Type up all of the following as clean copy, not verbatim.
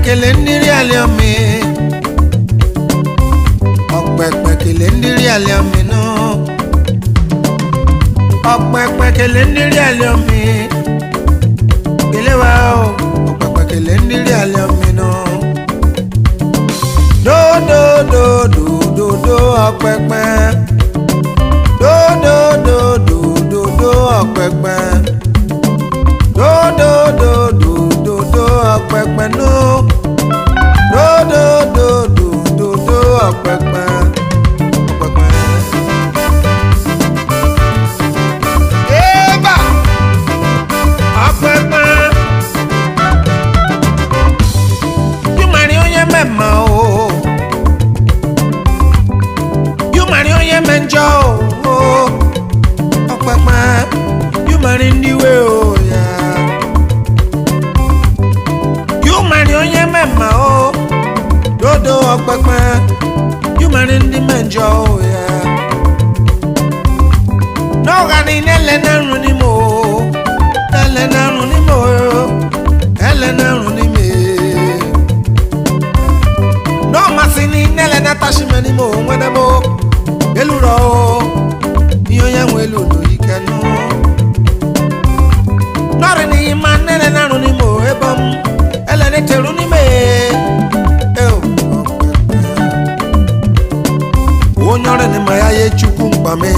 kelendiri aliomi Okpekpe kelendiri aliomi no Okpekpe kelendiri aliomi Kelewa o Okpekpe kelendiri aliomi no Do do do do do do Okpekpe Do do do do do do Okpekpe Do do do do do do Okpekpe no Do do do do do do Okpekpe Okpekpe Eba Okpekpe You marry onye mema o You marry onye menjo o Okpekpe You marry ndiwe o Mema o dodo Okpekpe you marry ndi menjo ya no gani nele na runi mo ele na runi me no masini nele na tashimeni mo nwene mo eluro iyo ya nwelu do ikenu no rini man nele na runi mo ebom Elene teruni me Onyore ni mayaye chukwu mkpame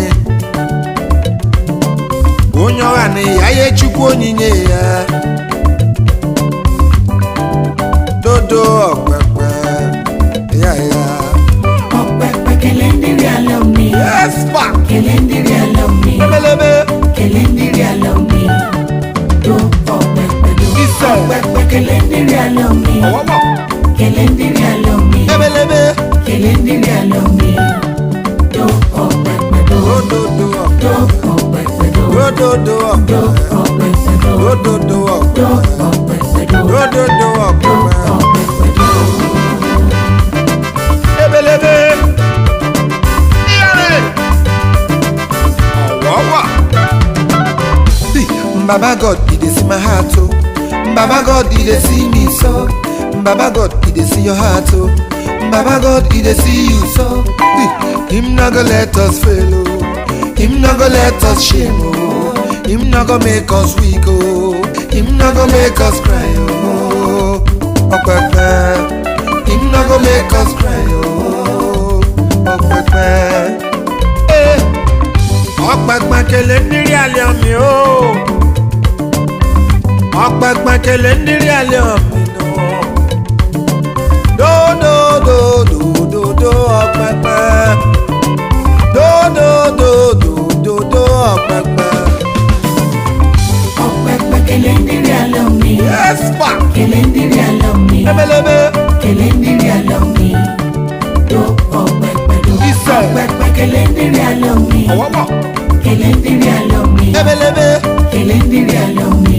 Onyore ni yaye chukwu onyinye ya Dodo Okpekpe Ya Okpekpe kelendiri aliomi Yes pa Kelendiri aliomi Lebelebe Kelendiri aliomi Do Okpekpe do Okpekpe kelendiri aliomi Kelendiri aliomi Lebelebe Kelendiri aliomi Do Okpekpe do Do Okpekpe do Do Okpekpe do Okpekpe Okpekpe do Ebelebe Iyare Awawa Baba God, he dey see my heart oh Baba God, he dey see me so Baba God, he dey see your heart oh Baba God, he dey see you so Him not gonna let us fail oh Him not gonna let us shame oh Him not gonna make us weak oh Him not gonna make us cry oh Okpekpe Him not gonna make us cry oh Okpekpe Okpekpe kelendiri aliomi oh Okpekpe kelendiri aliomi no Do do do do do do Okpekpe Do do do do do do Okpekpe Okpekpe kelendiri aliomi Yes pa Kelendiri aliomi Ebelebe Kelendiri aliomi Do Okpekpe do Okpekpe kelendiri aliomi Awawa Kelendiri aliomi Ebelebe Kelendiri aliomi